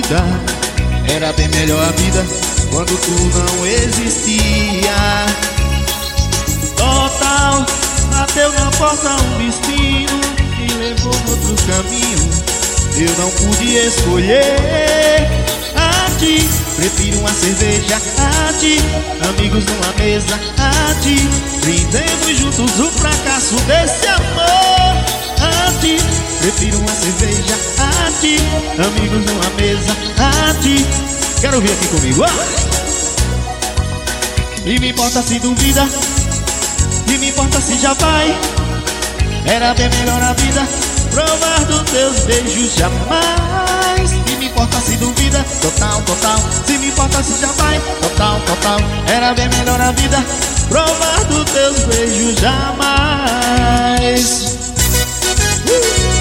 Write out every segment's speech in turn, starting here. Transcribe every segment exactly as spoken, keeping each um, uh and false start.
duvida. Era bem melhor a vida quando tu não existia. Total, bateu na porta um destino e levou outro caminho. Eu não pude escolher a ti. Prefiro uma cerveja a ti, amigos numa mesa a ti. Brindemos juntos o fracasso desse amor a ti. Prefiro uma cerveja a ti, amigos numa mesa a ti. Quero ouvir aqui comigo, ah! E me importa se duvida, e me importa se já vai. Era bem melhor a vida provar dos teus beijos jamais. E me importa se duvida, total, total. Se me importa se já vai, total, total. Era bem melhor a vida provar dos teus beijos jamais. uh!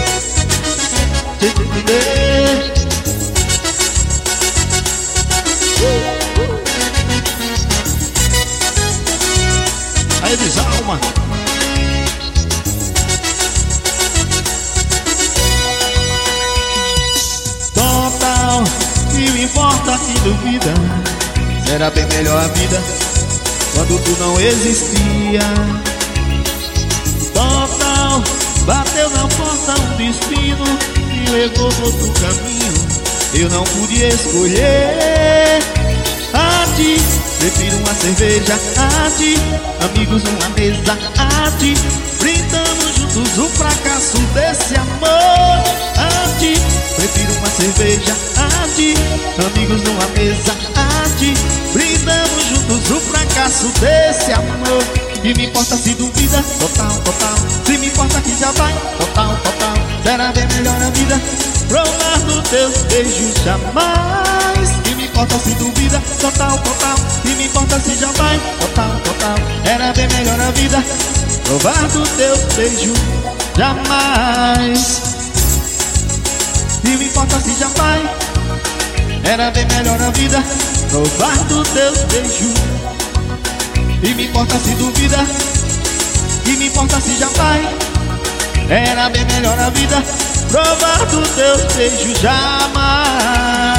Aí desalma. Total, e me importa se duvida. Era bem melhor a vida quando tu não existia. Total, bateu na porta um destino e levou outro caminho. Eu não pude escolher a ti. Prefiro uma cerveja a ti, amigos numa mesa a ti. Brindamos juntos o fracasso desse amor a ti. Prefiro uma cerveja a ti, amigos numa mesa a ti. Brindamos juntos o fracasso desse amor. E me importa se duvida, total, total. Se me importa que já vai, total, total. Será bem melhor a vida provar dos teus beijos jamais. E me importa se duvida, total, total. E me importa se já vai, total, total. Era bem melhor a vida provar dos teus beijos jamais. E me importa se já vai. Era bem melhor a vida provar dos teus beijos. E me importa se duvida, e me importa se já vai. Era bem melhor a vida provar dos teus beijos jamais.